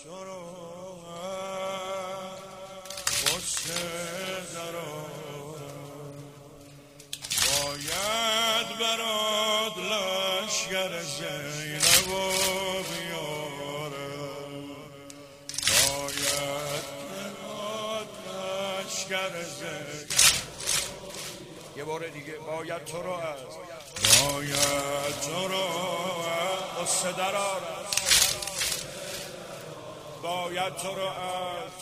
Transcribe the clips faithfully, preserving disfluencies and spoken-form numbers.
تو رو غصه دارم، باید برات لشگر زینب و بیارم، باید برات لشگر زینب. یه بار دیگه باید تو رو از باید تو رو غصه درارم، باید تو رو از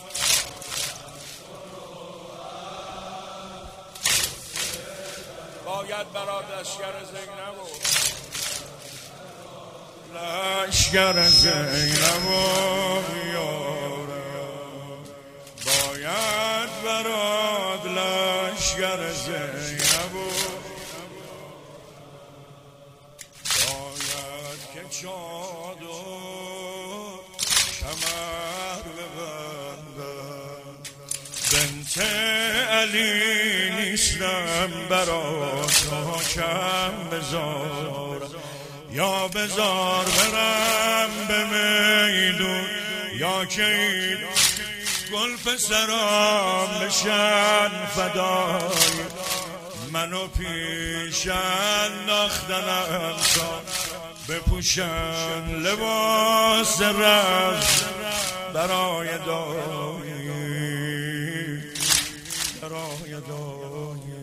باید برات لشگر زینب و لشگر زینب و بیارم، باید برات لشگر زینب و باید که چادر کمر ببندم، بنت علی نیستم برات حاکم بذار، یا بذار برم به میدون، یا که این گل پسرام بشن فدای منو پیش انداختنم تا بپوشم لباس رفت برای دایی برای دایی.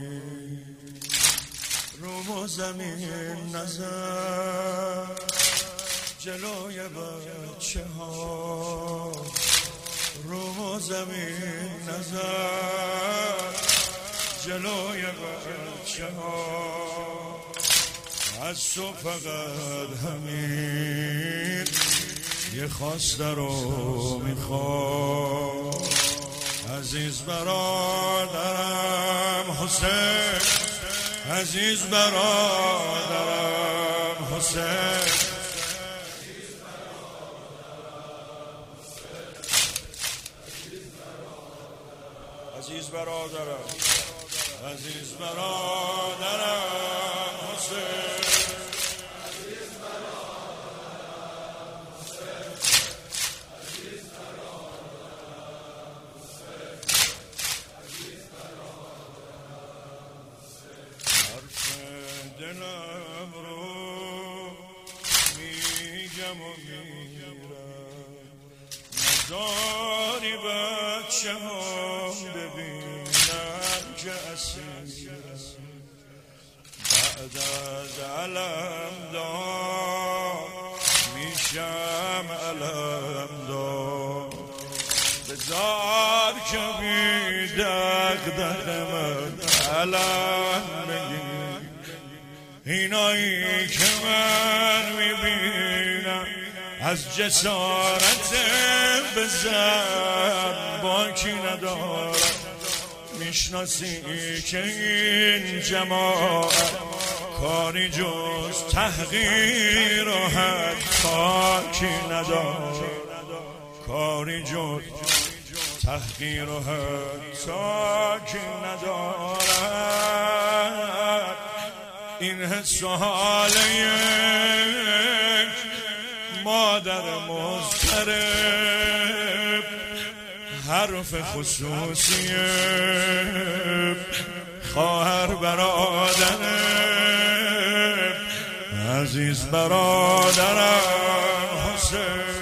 رو زمین نزن جلوی بچه ها، رو زمین نزن جلوی بچه ها، از تو فقط همین یه خواسته رو میخوام، عزیز برادرم حسین، عزیز برادرم حسین، عزیز برادرم عزیز برادرم حسین، عزیز برادرم حسین، عزیز برادرم حسین، عزیز برادرم حسین. حرف دلم رو میگم و میرم، نذاری بچه ها ببینم که اسیرم، بعد از علم دار میشم علم دار، بذار که بی دغدغه من علم بگیر، اینایی که من میبینم از جسارت بزن باکی ندارم، میشناسی که این جماعت کاری جز تحقیر و حقاکی ندارم، کاری جز تحقیر و حقاکی ندارم. این حس و حاله یک مادر مضطرب، حرف خصوصیه خواهر برادرم، عزیز برادرم حسین.